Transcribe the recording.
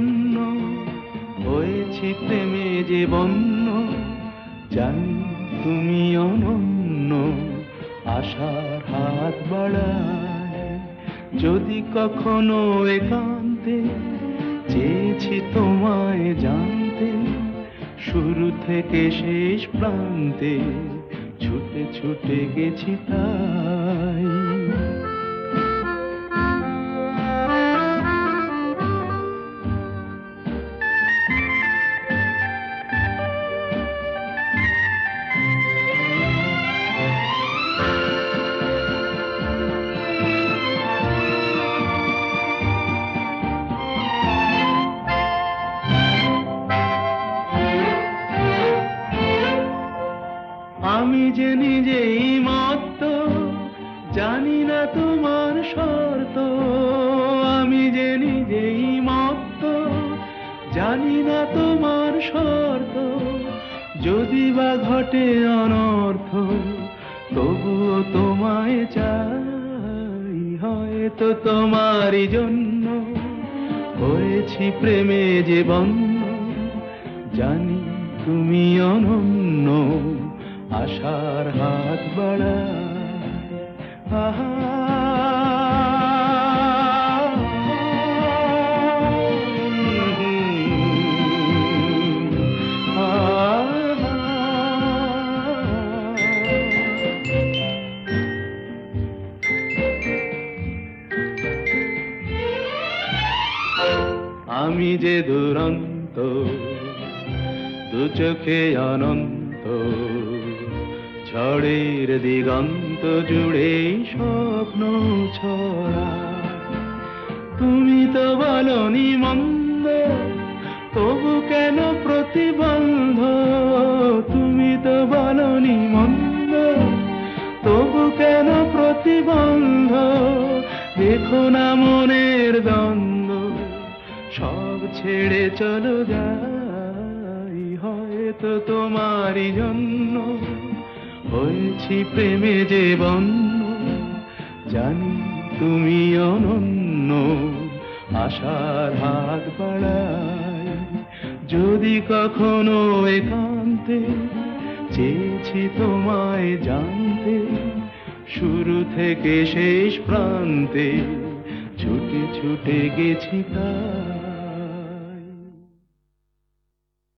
জন্য হয়েছি প্রেমে যে বন্য, জানি তুমি অনন্য, আশার হাত বাড়ায়। যদি কখনো একান্তে চেয়েছি তোমায় জানতে, শুরু থেকে শেষ প্রান্তে ছুটে ছুটে গেছি তাই। আমি যে নিজেই মত্ত, জানি না তোমার শর্ত। আমি যে নিজেই মত্ত, জানি না তোমার শর্ত। যদি বা ঘটে অনর্থ, তবুও তোমায় চাই। হয়তো তোমারই জন্য হয়েছি প্রেমে যে বন্য, জানি তুমি অনন্য, আশার হাত বাড়ায়। আহা আমি যে দুরন্ত, দু চোখে অনন্ত, ঝড়ের দিগন্ত জুড়ে স্বপ্ন ছড়া। তুমি তো বলনি মন্দ, তবু কেন প্রতিবন্ধ? তুমি তো বলনি মন্দ, তবু কেন প্রতিবন্ধ? দেখো না মনের দ্বন্দ্ব, সব ছেড়ে চলো যাই। হয়তো তোমারই জন্য হয়েছি প্রেমে যে বন্য, জানি তুমি অনন্য, আশার হাত বাড়ায়। যদি কখনো একান্তে চেয়েছি তোমায় জানতে, শুরু থেকে শেষ প্রান্তে ছুটে ছুটে গেছি তাই।